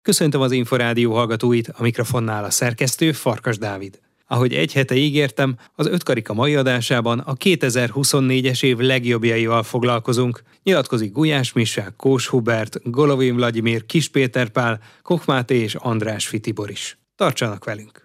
Köszöntöm az Inforádió hallgatóit, a mikrofonnál a szerkesztő Farkas Dávid. Ahogy egy hete ígértem, az Ötkarika mai adásában a 2024-es év legjobbjaival foglalkozunk. Nyilatkozik Gulyás Michel, Kós Hubert, Golovin Vladimir, Kiss Péter Pál, Koch Máté és András Fitibor is. Tartsanak velünk!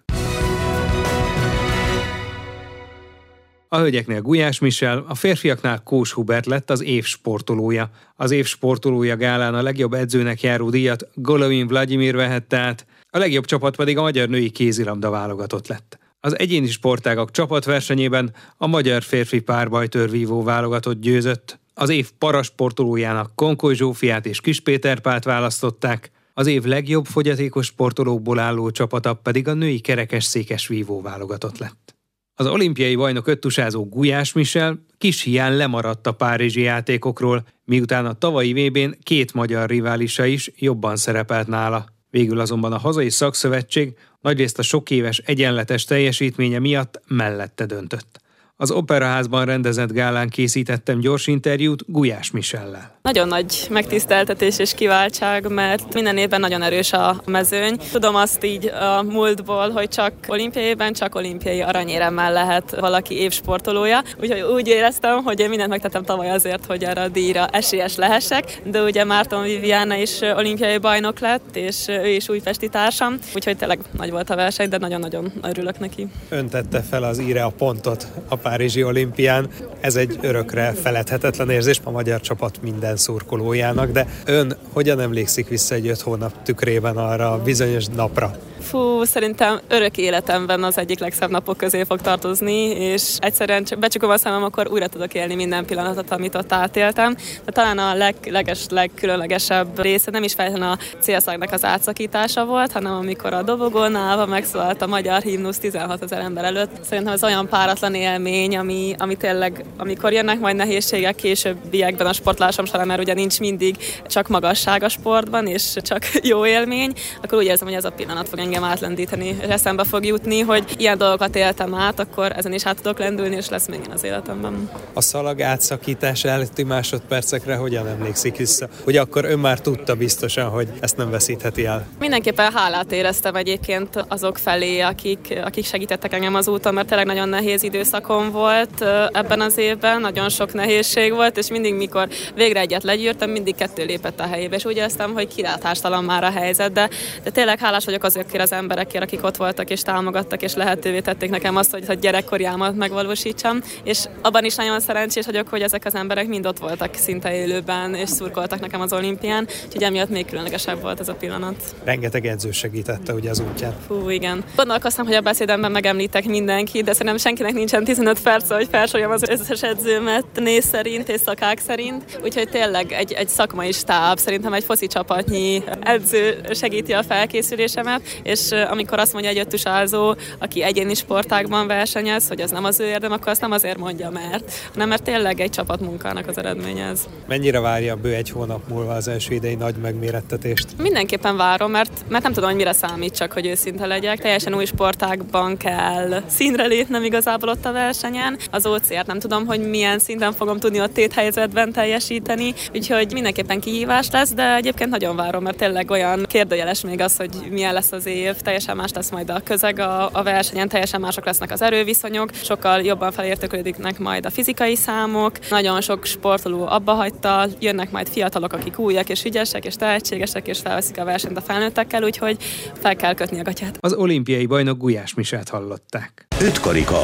A hölgyeknél Gulyás Michel, a férfiaknál Kós Hubert lett az év sportolója. Az év sportolója gálán a legjobb edzőnek járó díjat Golovin Vladimir vehette át, a legjobb csapat pedig a magyar női kézilabda válogatott lett. Az egyéni sportágak csapatversenyében a magyar férfi párbajtőrvívó válogatott győzött. Az év parasportolójának Konkoly Zsófiát és Kiss Péter Pált választották, az év legjobb fogyatékos sportolókból álló csapata pedig a női kerekesszékes vívó válogatott lett. Az olimpiai bajnok öttusázó Gulyás Michel kis hián lemaradt a párizsi játékokról, miután a tavalyi VB-n két magyar riválisa is jobban szerepelt nála. Végül azonban a hazai szakszövetség nagyrészt a sok éves egyenletes teljesítménye miatt mellette döntött. Az Operaházban rendezett gálán készítettem gyors interjút Gulyás Michellel. Nagyon nagy megtiszteltetés és kiváltság, mert minden évben nagyon erős a mezőny. Tudom azt így a múltból, hogy csak olimpiaiban, csak olimpiai aranyéremmel lehet valaki évsportolója. Úgyhogy úgy éreztem, hogy én mindent megtettem tavaly azért, hogy erre a díjra esélyes lehessek. De ugye Márton Viviana is olimpiai bajnok lett, és ő is újpesti társam. Úgyhogy tényleg nagy volt a verseny, de nagyon-nagyon örülök neki. Ön tette fel az íre a pontot a párizsi olimpián. Ez egy örökre feledhetetlen érzés a magyar csapat minden szurkolójának, de ön hogyan emlékszik vissza egy 5 hónap tükrében arra a bizonyos napra? Szerintem örök életemben az egyik legszebb napok közé fog tartozni, és egyszerűen becsukom a szemem, akkor újra tudok élni minden pillanatot, amit ott átéltem. De talán a legkülönlegesebb része nem is feltétlenül a célszaknak az átszakítása volt, hanem amikor a dobogón állva megszólalt a magyar himnusz 16 000 ember előtt. Szerintem ez olyan páratlan élmény, ami tényleg, amikor jönnek majd nehézségek későbbiekben a sportlásom során, mert ugye nincs mindig csak magasság a sportban, és csak jó élmény, akkor úgy érzem, hogy ez a pillanat fog engem átlendíteni, és eszembe fog jutni, hogy ilyen dolgokat éltem át, akkor ezen is át tudok lendülni, és lesz még én az életemben. A szalag átszakítás előtti másodpercekre hogyan emlékszik vissza? Hogy akkor ön már tudta biztosan, hogy ezt nem veszítheti el? Mindenképpen hálát éreztem egyébként azok felé, akik segítettek engem az úton, mert tényleg nagyon nehéz időszakom volt ebben az évben, nagyon sok nehézség volt, és mindig, mikor végre egyet legyűrtem, mindig 2 lépett a helyébe, és úgy éreztem, hogy kilátástalan már a helyzet, de tényleg hálás vagyok azokért az emberekért, akik ott voltak és támogattak, és lehetővé tették nekem azt, hogy gyerekkori álmomat megvalósítsam, és abban is nagyon szerencsés vagyok, hogy ezek az emberek mind ott voltak szinte élőben, és szurkoltak nekem az olimpián, úgyhogy emiatt még különlegesebb volt ez a pillanat. Rengeteg edző segítette ugye az útján. Igen. Gondolkoztam, hogy a beszédemben megemlítek mindenkit, de szerintem senkinek nincsen 15 perc, hogy felsoroljam az összes edzőmet név szerint és szakák szerint, úgyhogy tényleg egy szakmai stáb, szerintem egy foci csapatnyi edző segíti a felkészülésemet, és amikor azt mondja egy öttusázó, aki egyéni sportágban versenyez, hogy az nem az ő érdem, akkor azt nem azért mondja, mert tényleg egy csapatmunkának az eredménye ez. Mennyire várja bő 1 hónap múlva az első idei nagy megmérettetést? Mindenképpen várom, mert nem tudom, hogy mire számít, csak hogy őszinte legyek. Teljesen új sportágban kell színre lépnem igazából ott a versenyen. Az OCR-t nem tudom, hogy milyen szinten fogom tudni ott téthelyzetben teljesíteni, úgyhogy mindenképpen kihívás lesz, de egyébként nagyon várom, mert tényleg olyan kérdőjeles még az, hogy milyen lesz az év, teljesen más lesz majd a közeg a versenyen, teljesen mások lesznek az erőviszonyok, sokkal jobban felértékelődnek majd a fizikai számok, nagyon sok sportoló abba hagyta, jönnek majd fiatalok, akik újak és ügyesek és tehetségesek, és felveszik a versenyt a felnőttekkel, úgyhogy fel kell kötni a gatyát. Az olimpiai bajnok Gulyás Michelt hallották. Ötkarika.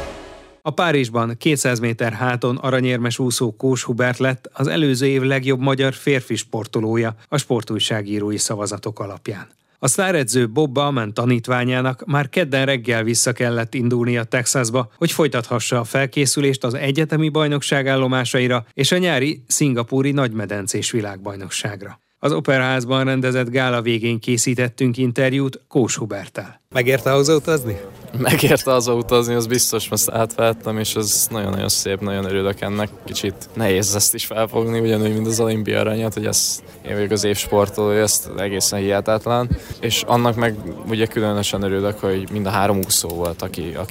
A Párizsban 200 méter háton aranyérmes úszó Kós Hubert lett az előző év legjobb magyar férfi sportolója a sportújságírói szavazatok alapján. A sztáredző Bob Bauman tanítványának már kedden reggel vissza kellett indulnia Texasba, hogy folytathassa a felkészülést az egyetemi bajnokság állomásaira és a nyári szingapúri nagymedencés világbajnokságra. Az Operaházban rendezett gála végén készítettünk interjút Kós Huberttel. Megérte hazautazni? Megérte hazautazni, az biztos, most átvettem, és ez nagyon-nagyon szép, nagyon örülök ennek. Kicsit nehéz ezt is felfogni, ugyanúgy, mint az olimpia aranyat, hogy én vagyok az év sportolója, ezt egészen hihetetlen. És annak meg ugye különösen örülök, hogy mind a 3 úszó volt, akik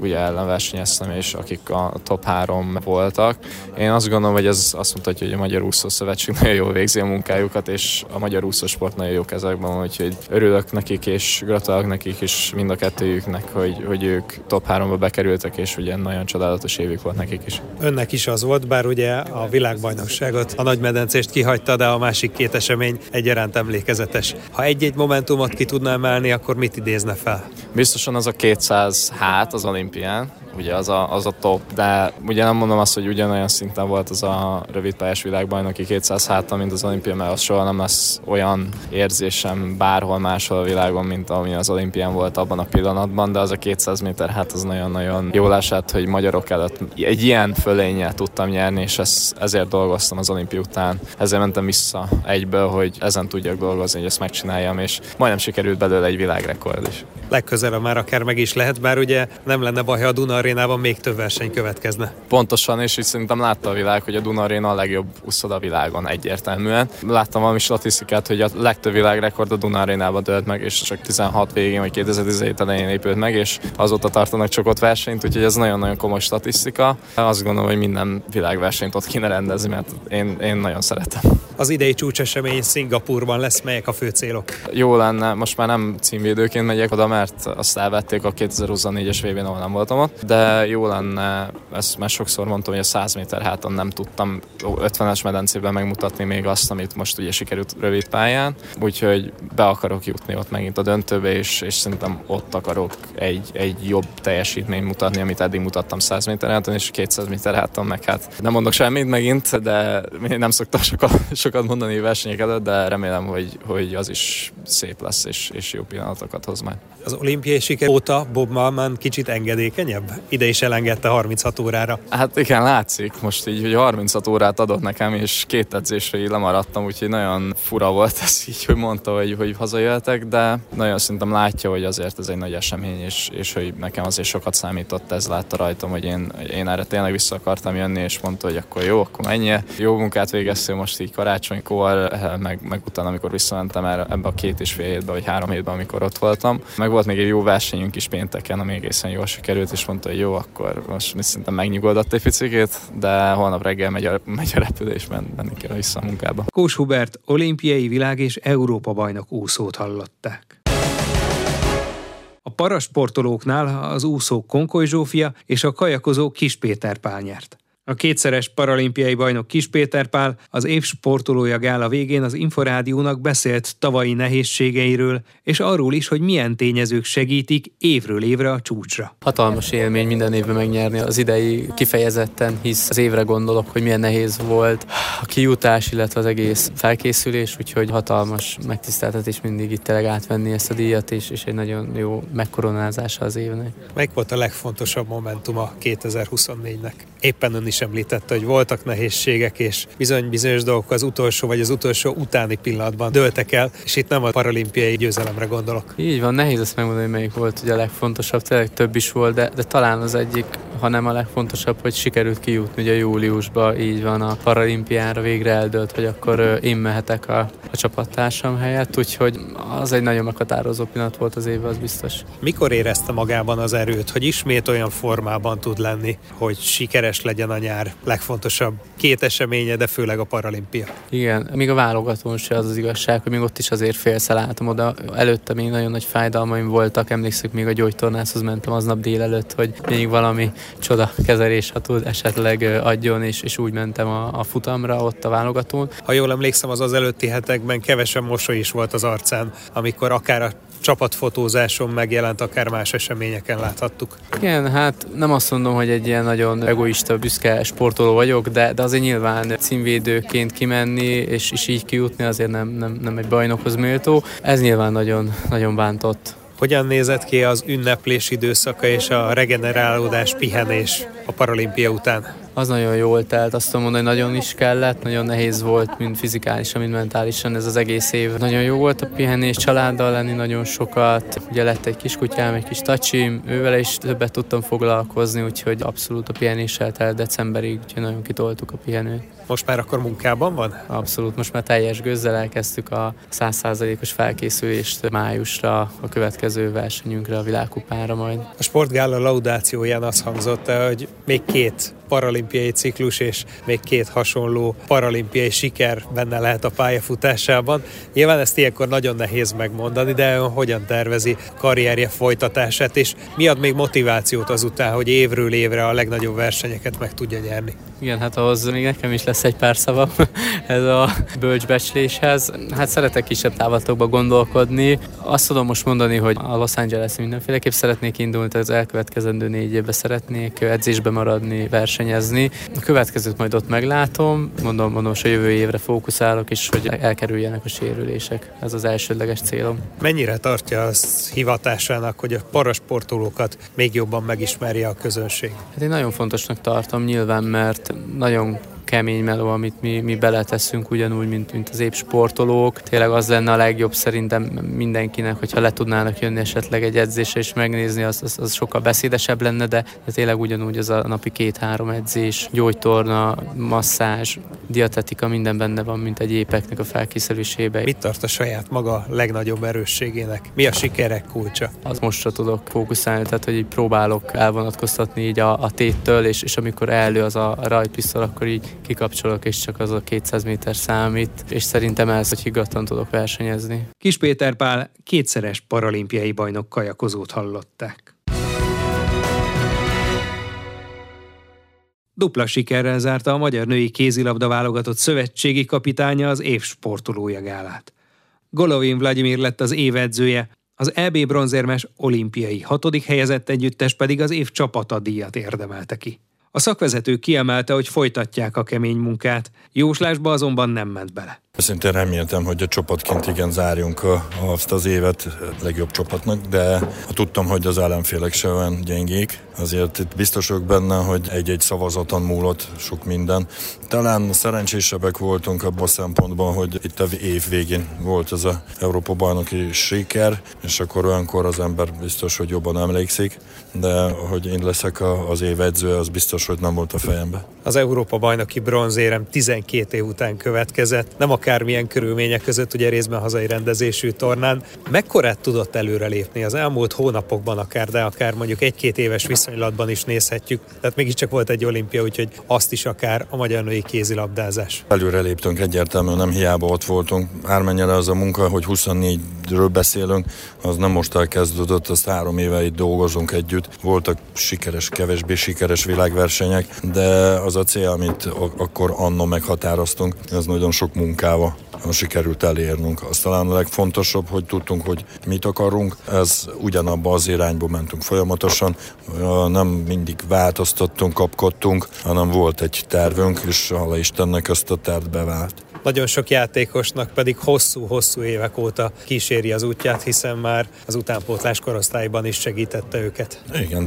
ugye ellen versenyeztem, és akik a top 3 voltak. Én azt gondolom, hogy ez azt mutatja, hogy a Magyar Úszó Szövetség nagyon jól végzi a munkájukat, és a magyar úszósport nagyon jó kezekben, úgyhogy örülök nekik, és gratulálok nekik is, mind a kettőjüknek, hogy ők top 3-ba bekerültek, és ugye nagyon csodálatos évük volt nekik is. Önnek is az volt, bár ugye a világbajnokságot, a nagymedencést kihagyta, de a másik 2 esemény egyaránt emlékezetes. Ha egy-egy momentumot ki tudná emelni, akkor mit idézne fel? Biztosan az a 200 hát az olimpián, ugye az a top, de ugye nem mondom azt, hogy ugyanolyan szinten volt az a rövidpályás világbajnoki 200 háta, mint az olimpia, mert az soha nem lesz olyan érzésem bárhol máshol a világon, mint ami az olimpián volt abban a pillanatban, de az a 200 méter hát az nagyon-nagyon jól esett, hogy magyarok előtt egy ilyen fölénnyel tudtam nyerni, és ezért dolgoztam az olimpia után. Ezért mentem vissza egyből, hogy ezen tudjak dolgozni, hogy ezt megcsináljam, és majdnem sikerült belőle egy világrekord is. Legközelebb már akár meg is lehet, bár ugye nem lenne baj, ha a Duna Arénában még több verseny következne. Pontosan, és így szerintem látta a világ, hogy a Duna Aréna a legjobb úszoda a világon egyértelműen. Láttam valami statisztikát, hogy a legtöbb világrekord a Duna Arénában dőlt meg, és csak 16 végén vagy 2017 elején épült meg, és azóta tartanak csak ott versenyt, úgyhogy ez nagyon-nagyon komoly statisztika. Azt gondolom, hogy minden világversenyt ott kéne rendezni, mert én nagyon szeretem. Az idei csúcsesemény Szingapúrban lesz, melyek a fő célok? Jó lenne, most már nem címvédőként megyek oda, mert azt elvették a 2024-es VB-n, ahol nem voltam ott, de jó lenne, ezt már sokszor mondtam, hogy a 100 méter háton nem tudtam 50-es medencében megmutatni még azt, amit most ugye sikerült rövid pályán, úgyhogy be akarok jutni ott megint a döntőbe, és szerintem ott akarok egy jobb teljesítményt mutatni, amit eddig mutattam 100 méter háton, és 200 méter háton meg hát nem mondok semmit megint, de nem szoktam sokat mondani versenyek előtt, de remélem, hogy az is szép lesz, és jó pillanatokat hoz majd. Az olimpiai siker óta Bob Malman kicsit engedékenyebb? Ide is elengedte 36 órára. Hát igen, látszik most így, hogy 36 órát adott nekem, és 2 edzésre így lemaradtam, úgyhogy nagyon fura volt ez így, hogy mondta, hogy hazajöhetek, de nagyon szerintem látja, hogy azért ez egy nagy esemény, és hogy nekem azért sokat számított, ez látta rajtam, hogy én erre tényleg vissza akartam jönni, és mondta, hogy akkor jó, akkor menjél. Jó munkát végeztél most így karácsonykor, meg utána, amikor visszamentem ebbe a 2,5 hétbe, vagy 3 hétben, amikor ott voltam. Meg volt még egy jó versenyünk is pénteken, ami egészen jól sikerült, és mondta, hogy jó, akkor most szerintem megnyugodott egy picikét, de holnap reggel megy a repülés, menni kell vissza a munkába. Kós Hubert olimpiai, világ és Európa bajnok úszót hallották. A parasportolóknál az úszók Konkoly Zsófia és a kajakozó Kiss Péter Pál nyert. A 2-szeres paralimpiai bajnok Kiss Péter Pál az év sportolója gála végén az Inforádiónak beszélt tavalyi nehézségeiről, és arról is, hogy milyen tényezők segítik évről évre a csúcsra. Hatalmas élmény minden évben megnyerni, az idei kifejezetten, hisz az évre gondolok, hogy milyen nehéz volt a kijutás, illetve az egész felkészülés, úgyhogy hatalmas megtiszteltetés mindig itt tényleg átvenni ezt a díjat, és egy nagyon jó megkoronázása az évnek. Melyik volt a legfontosabb momentuma 2024-nek? Éppen ön is említette, hogy voltak nehézségek, és bizonyos dolgok az utolsó vagy az utolsó utáni pillanatban dőltek el, és itt nem a paralimpiai győzelemre gondolok. Így van, nehéz ezt megmondani, hogy melyik volt ugye a legfontosabb, tényleg több is volt, de talán az egyik, ha nem a legfontosabb, hogy sikerült kijutni ugye júliusba, így van, a paralimpiára végre eldőlt, hogy akkor én mehetek a csapattársam helyett, úgyhogy az egy nagyon meghatározó pillanat volt az évben, az biztos. Mikor érezte magában az erőt, hogy ismét olyan formában tud lenni, hogy sikeres legyen a nyár legfontosabb 2 eseménye, de főleg a paralimpia? Igen, még a válogatón se az igazság, hogy még ott is azért félszer álltam oda. Előtte még nagyon nagy fájdalmaim voltak, emlékszek, még a gyógytornászhoz mentem aznap délelőtt, hogy még valami csoda kezelés, ha tud esetleg adjon, és úgy mentem a futamra ott a válogatón. Ha jól emlékszem, az előtti hetekben kevesen mosoly is volt az arcán, amikor akár a csapatfotózáson megjelent, akár más eseményeken láthattuk. Igen, hát nem azt mondom, hogy egy ilyen nagyon egoista, büszke sportoló vagyok, de azért nyilván címvédőként kimenni, és így kijutni azért nem egy bajnokhoz méltó. Ez nyilván nagyon, nagyon bántott. Hogyan nézett ki az ünneplés időszaka és a regenerálódás, pihenés a paralimpia után? Az nagyon jól telt, azt tudom mondani, nagyon is kellett, nagyon nehéz volt, mind fizikálisan, mind mentálisan ez az egész év. Nagyon jó volt a pihenés, családdal lenni nagyon sokat, ugye lett egy kiskutyám, egy kis tacsim, ővele is többet tudtam foglalkozni, úgyhogy abszolút a pihenéssel telt decemberig, úgyhogy nagyon kitoltuk a pihenőt. Most már akkor munkában van? Abszolút, most már teljes gőzzel elkezdtük a 100%-os felkészülést májusra, a következő versenyünkre, a világkupára majd. A sportgála laudációján az hangzott, hogy még 2 paralimpiai ciklus és még 2 hasonló paralimpiai siker benne lehet a pályafutásában. Nyilván ezt ilyenkor nagyon nehéz megmondani, de hogyan tervezi karrierje folytatását, és mi ad még motivációt azután, hogy évről évre a legnagyobb versenyeket meg tudja nyerni? Igen, hát ahhoz még nekem is lesz egy pár szavam ez a bölcsbecsléshez. Hát szeretek kisebb távlatokba gondolkodni. Azt tudom most mondani, hogy a Los Angeles mindenféleképp szeretnék indulni, tehát az elkövetkezendő 4 évben szeretnék edzésbe maradni, versenyezni. A következőt majd ott meglátom. Mondom, hogy a jövő évre fókuszálok, és hogy elkerüljenek a sérülések. Ez az elsődleges célom. Mennyire tartja azt hivatásának, hogy a parasportolókat még jobban megismerje a közönség? Hát én nagyon fontosnak tartom nyilván, mert nagyon kemény meló, amit mi beleteszünk, ugyanúgy, mint az épp sportolók. Tényleg az lenne a legjobb szerintem mindenkinek, hogyha le tudnának jönni esetleg egy edzésre és megnézni, az sokkal beszédesebb lenne, de tényleg ugyanúgy az a napi 2-3 edzés, gyógytorna, masszázs, dietetika, minden benne van, mint egy épeknek a felkészülésében. Mit tart a saját maga legnagyobb erősségének? Mi a sikerek kulcsa? Az mostra tudok fókuszálni, tehát hogy így próbálok elvonatkoztatni így a téttől, és amikor elő az a rajtpisztoly, akkor így kikapcsolok, és csak az a 200 méter számít, és szerintem ez, hogy higgadtan tudok versenyezni. Kis Péter Pál 2-szeres paralimpiai bajnok kajakozót hallották. Dupla sikerrel zárta a magyar női kézilabda válogatott szövetségi kapitánya az év sportolója gálát. Golovin Vladimir lett az év edzője, az EB bronzérmes olimpiai 6. helyezett együttes pedig az év csapata díjat érdemelte ki. A szakvezető kiemelte, hogy folytatják a kemény munkát, jóslásba azonban nem ment bele. Szintén reméltem, hogy a csapatként igen zárjunk azt az évet legjobb csapatnak, de tudtam, hogy az ellenfélek se olyan gyengék. Azért itt biztos vagyok benne, hogy egy-egy szavazaton múlott sok minden. Talán szerencsésebbek voltunk abban a szempontban, hogy itt a év végén volt ez az Európa-bajnoki siker, és akkor olyankor az ember biztos, hogy jobban emlékszik, de hogy én leszek az év edzője, az biztos, hogy nem volt a fejembe. Az Európa-bajnoki bronzérem 12 év után következett, nem akármilyen körülmények között, ugye részben hazai rendezésű tornán. Mekkorát tudott előrelépni az elmúlt hónapokban akár, de akár mondjuk 1-2 éves viszonylatban is nézhetjük. Tehát mégiscsak volt egy olimpia, úgyhogy azt is akár a magyar női kézilabdázás. Előreléptünk egyértelműen, nem hiába ott voltunk. Ármennyire az a munka, hogy 24-ről beszélünk, az nem most elkezdődött, azt 3 éve itt dolgozunk együtt. Voltak sikeres, kevésbé sikeres világversenyek, de az a cél, amit akkor anno meghatároztunk, ez nagyon sok munkával sikerült elérnünk. Az talán a legfontosabb, hogy tudtunk, hogy mit akarunk. Ez ugyanabba az irányba mentünk folyamatosan. Nem mindig változtattunk, kapkodtunk, hanem volt egy tervünk, és hála Istennek ezt a terv bevált. Nagyon sok játékosnak pedig hosszú-hosszú évek óta kíséri az útját, hiszen már az utánpótlás korosztályban is segítette őket.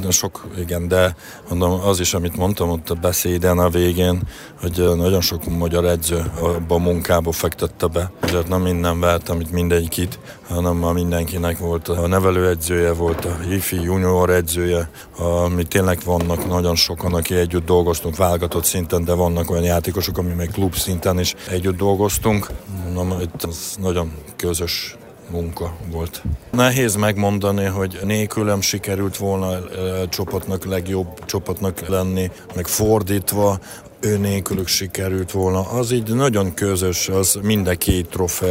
Igen, de mondom, az is, amit mondtam ott a beszéden a végén, hogy nagyon sok magyar edző abban a munkába fektette be. Ezért nem minden vártam itt mindenkit, hanem mindenkinek volt a nevelőedzője, volt a ifi junior edzője, ami tényleg vannak nagyon sokan, aki együtt dolgoztunk válogatott szinten, de vannak olyan játékosok, ami meg klub szinten is együtt dolgoztunk. Itt az nagyon közös munka volt. Nehéz megmondani, hogy nélkülem sikerült volna csapatnak legjobb csapatnak lenni, meg fordítva, ő nélkülük sikerült volna. Az így nagyon közös, az mind a 2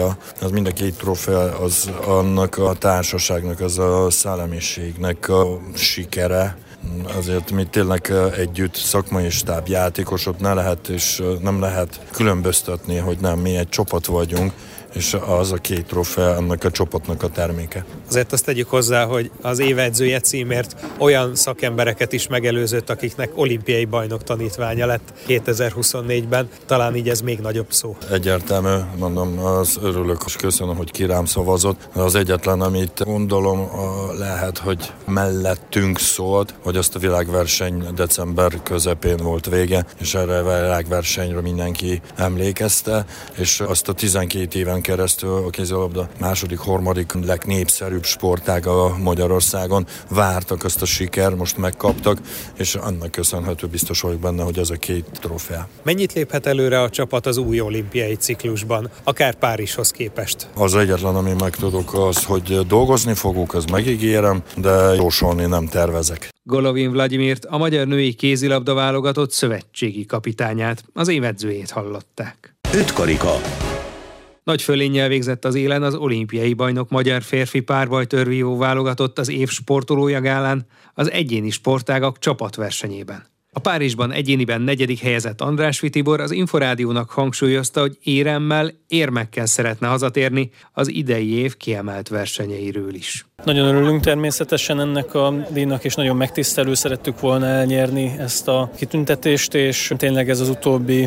trofea, az annak a társaságnak, az a szellemiségnek a sikere. Azért mi tényleg együtt szakmai stáb játékosok nem lehet különböztetni, hogy nem, mi egy csapat vagyunk, és az a 2 trófea annak a csapatnak a terméke. Azért azt tegyük hozzá, hogy az évedzője címért olyan szakembereket is megelőzött, akiknek olimpiai bajnok tanítványa lett 2024-ben. Talán így ez még nagyobb szó. Egyértelmű, mondom, az örülök, és köszönöm, hogy ki rám szavazott. Az egyetlen, amit gondolom lehet, hogy mellettünk szólt, hogy azt a világverseny december közepén volt vége, és erre a világversenyre mindenki emlékezte, és azt a 12 éven keresztül a kézilabda második, harmadik legnépszerűbb sportága Magyarországon vártak azt a siker, most megkaptak, és annak köszönhető, biztos vagyok benne, hogy ez a 2 trófea. Mennyit léphet előre a csapat az új olimpiai ciklusban, akár Párizshoz képest? Az egyetlen, ami megtudok, az, hogy dolgozni fogok, az megígérem, de jósolni nem tervezek. Golovin Vladimirt, a magyar női kézilabda válogatott szövetségi kapitányát, az évedzőjét hallották. 5 karika. Nagy fölénnyel végzett az élen az olimpiai bajnok magyar férfi párbajtörvívó válogatott az év sportolója gálán az egyéni sportágak csapatversenyében. A Párizsban egyéniben 4. helyezett Andrásfi Tibor az Inforádiónak hangsúlyozta, hogy érmekkel szeretne hazatérni az idei év kiemelt versenyeiről is. Nagyon örülünk természetesen ennek a díjnak, és nagyon megtisztelő, szerettük volna elnyerni ezt a kitüntetést, és tényleg ez az utóbbi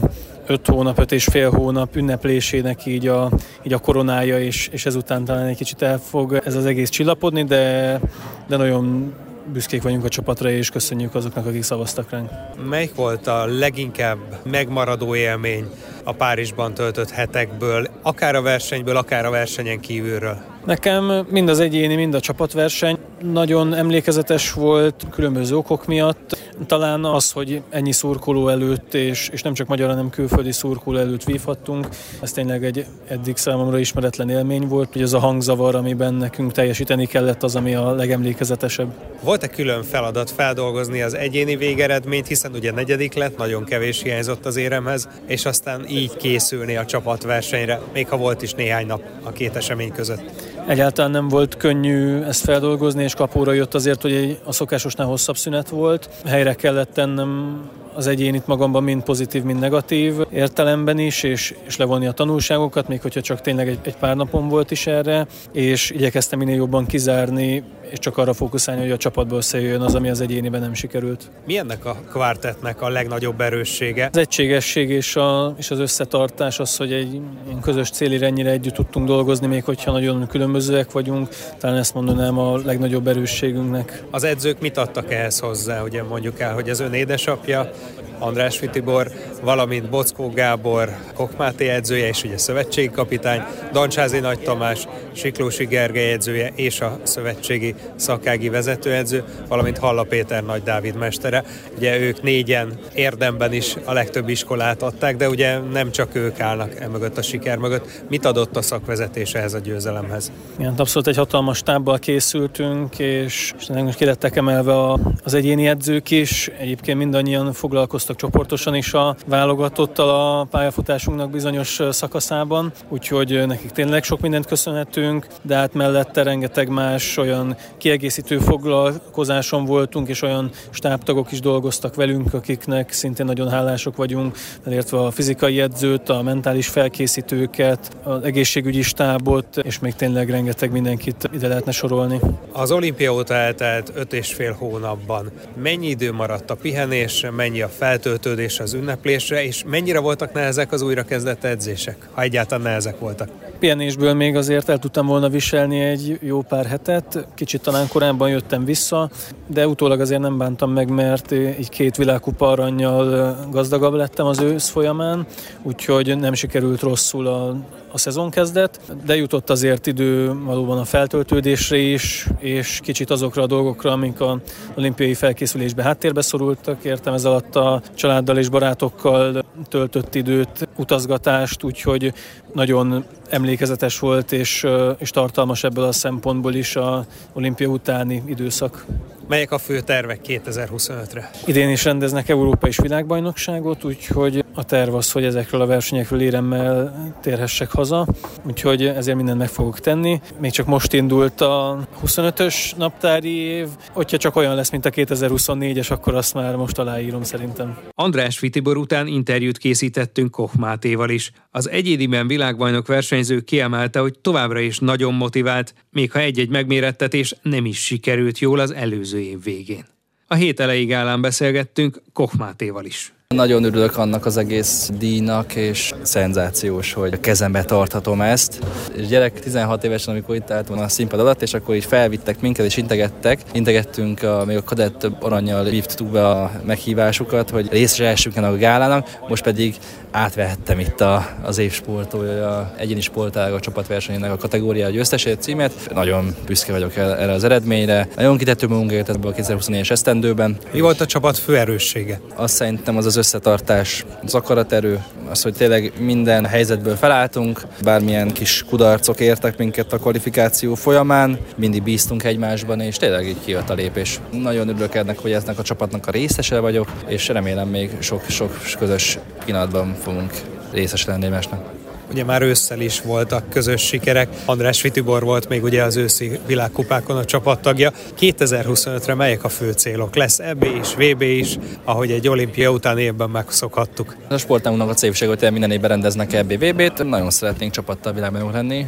5 és fél hónap ünneplésének így a koronája, és ezután talán egy kicsit el fog ez az egész csillapodni, de nagyon büszkék vagyunk a csapatra, és köszönjük azoknak, akik szavaztak ránk. Melyik volt a leginkább megmaradó élmény a Párizsban töltött hetekből, akár a versenyből, akár a versenyen kívülről? Nekem mind az egyéni, mind a csapatverseny nagyon emlékezetes volt különböző okok miatt. Talán az, hogy ennyi szurkoló előtt, és nem csak magyar, hanem külföldi szurkoló előtt vívhattunk, ez tényleg egy eddig számomra ismeretlen élmény volt, hogy az a hangzavar, amiben nekünk teljesíteni kellett, az, ami a legemlékezetesebb. Volt-e külön feladat feldolgozni az egyéni végeredményt, hiszen ugye 4. lett, nagyon kevés hiányzott az éremhez, és aztán így készülni a csapatversenyre, még ha volt is néhány nap a 2 esemény között? Egyáltalán nem volt könnyű ezt feldolgozni, és kapóra jött azért, hogy a szokásosnál hosszabb szünet volt. Helyre kellett tennem az egyénit magamban mind pozitív, mind negatív értelemben is, és levonni a tanulságokat, még hogyha csak tényleg egy pár napon volt is erre, és igyekeztem minél jobban kizárni, és csak arra fókuszálni, hogy a csapatból összejöjjön az, ami az egyéniben nem sikerült. Mi ennek a kvártettnek a legnagyobb erőssége? Az egységesség és az összetartás, az, hogy egy közös célira ennyire együtt tudtunk dolgozni, még hogyha nagyon különbözőek vagyunk, talán ezt mondanám a legnagyobb erősségünknek. Az edzők mit adtak ehhez hozzá? Ugye mondjuk el, hogy az ön édesapja, Andrásfi Tibor, valamint Bockó Gábor, Koch Máté edzője és ugye szövetségi kapitány, Dancsázi Nagy Tamás, Siklósi Gergely edzője és a szövetségi szakági vezetőedző, valamint Halla Péter Nagy Dávid mestere. Ugye ők 4-en érdemben is a legtöbb iskolát adták, de ugye nem csak ők állnak emögött a siker mögött. Mit adott a szakvezetés ehhez a győzelemhez? Igen, abszolút egy hatalmas stábbal készültünk, és ki lettek emelve az egyéni edzők is. Egyébként mindannyian foglalkoztak csoportosan is a válogatottal a pályafutásunknak bizonyos szakaszában, úgyhogy nekik tényleg sok mindent köszönhetünk, de hát mellette rengeteg más olyan kiegészítő foglalkozáson voltunk, és olyan stábtagok is dolgoztak velünk, akiknek szintén nagyon hálások vagyunk, elértve a fizikai edzőt, a mentális felkészítőket, az egészségügyi stábot, és még tényleg rengeteg mindenkit ide lehetne sorolni. Az olimpia óta eltelt 5,5 hónapban mennyi idő maradt a pihenés, mennyi a feltöltődés az ünneplésre, és mennyire voltak nehezek az újrakezdett edzések, ha egyáltalán nehezek voltak? Pihenésből még azért el tudtam volna viselni egy jó pár hetet, kicsit talán korábban jöttem vissza, de utólag azért nem bántam meg, mert így 2 világkupa arannyal gazdagabb lettem az ősz folyamán, úgyhogy nem sikerült rosszul a szezonkezdet, de jutott azért idő valóban a feltöltődésre is, és kicsit azokra a dolgokra, amik az olimpiai felkészülésbe háttérbe szorultak. Értem ez alatt a családdal és barátokkal töltött időt, utazgatást, úgyhogy nagyon emlékezetes volt és tartalmas ebből a szempontból is az olimpia utáni időszak. Melyek a fő tervek 2025-re? Idén is rendeznek Európa és világbajnokságot, úgyhogy a terv az, hogy ezekről a versenyekről éremmel térhessek haza, úgyhogy ezért mindent meg fogok tenni. Még csak most indult a 25-ös naptári év, hogyha csak olyan lesz, mint a 2024-es, akkor azt már most aláírom szerintem. András Tibor után interjút készítettünk Koch Mátéval is. Az egyéniben világbajnok versenyző kiemelte, hogy továbbra is nagyon motivált, még ha egy-egy megmérettetés nem is sikerült jól az előző év végén. A hét elejé gálán beszélgettünk Koch Mátéval is. Nagyon örülök annak az egész díjnak, és szenzációs, hogy a kezembe tarthatom ezt. És gyerek 16 évesen, amikor itt álltam a színpad alatt, és akkor így felvittek minket, és integettünk, még a kadett arannyal vívtuk be a meghívásukat, hogy részre essünk ennek a gálának, most pedig átvehettem itt az év sportolója, egyéni sportág a csapatversenyének a kategória győztesét címet. Nagyon büszke vagyok erre az eredményre. Nagyon kitettük magunkat ebben a 2024-es esztendőben. Mi volt a csapat fő erőssége? Azt szerintem az összetartás, az akaraterő, az, hogy tényleg minden helyzetből felálltunk, bármilyen kis kudarcok értek minket a kvalifikáció folyamán, mindig bíztunk egymásban, és tényleg így kijött a lépés. Nagyon örülök ennek, hogy ennek a csapatnak a részese vagyok, és remélem még sok közös pillanatban fogunk részes lenni egymásnak. Ugye már ősszel is voltak közös sikerek. András Tibor volt még ugye az őszi világkupákon a csapattagja. 2025-re melyek a fő célok? Lesz EB is, VB is, ahogy egy olimpia után évben megszokhattuk. A sportágunknak a szépség, hogy minden évben rendeznek EB, VB-t. Nagyon szeretnénk csapattal világbajnok lenni.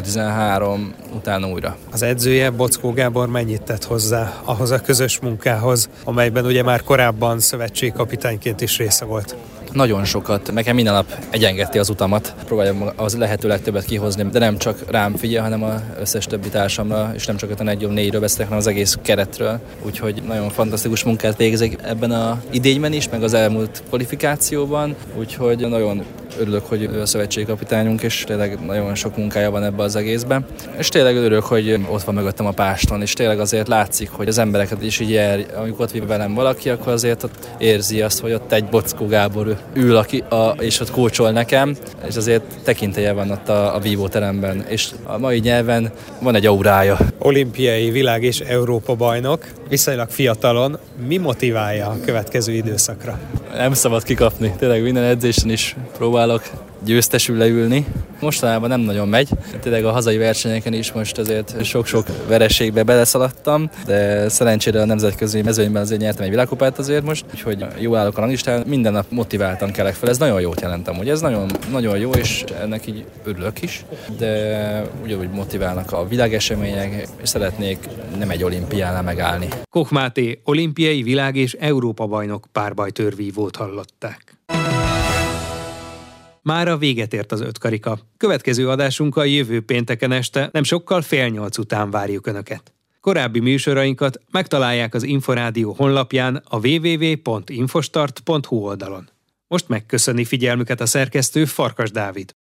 2013 után újra. Az edzője, Bockó Gábor mennyit tett hozzá ahhoz a közös munkához, amelyben ugye már korábban szövetségkapitányként is része volt? Nagyon sokat, nekem minden nap egyengedti az utamat, próbáljam az lehető legtöbbet kihozni, de nem csak rám figyel, hanem az összes többi társamra, és nem csak a 1-4-ről beszélek, hanem az egész keretről. Úgyhogy nagyon fantasztikus munkát végzek ebben az idényben is, meg az elmúlt kvalifikációban, úgyhogy nagyon örülök, hogy ő a szövetségkapitányunk, és tényleg nagyon sok munkája van ebben az egészben. És tényleg örülök, hogy ott van mögöttem a páston, és tényleg azért látszik, hogy az embereket is így amikor ott van velem valaki, akkor azért ott érzi azt, hogy ott egy Bockó Gábor ül, és ott kócsol nekem, és azért tekintélye van ott a vívóteremben, és a mai nyelven van egy aurája. Olimpiai, világ és Európa bajnok, viszonylag fiatalon. Mi motiválja a következő időszakra? Nem szabad kikapni, tényleg minden edzésen is próbálok győztesül leülni. Mostanában nem nagyon megy, tényleg a hazai versenyeken is most azért sok-sok vereségbe beleszaladtam, de szerencsére a nemzetközi mezőnyben azért nyertem egy világkupát azért most, úgyhogy jó állok a ranglistán, minden nap motiváltan kelek fel, ez nagyon jót jelentem, hogy ez nagyon, nagyon jó, és ennek így örülök is, de ugyanúgy motiválnak a világesemények, és szeretnék nem egy olimpiánál megállni. Koch Máté olimpiai, világ és Európa bajnok párbajtőrvívót hallották. Mára véget ért az 5 karika. Következő adásunkkal jövő pénteken este, nem sokkal 7:30 után várjuk Önöket. Korábbi műsorainkat megtalálják az Inforádió honlapján a www.infostart.hu oldalon. Most megköszöni figyelmüket a szerkesztő, Farkas Dávid.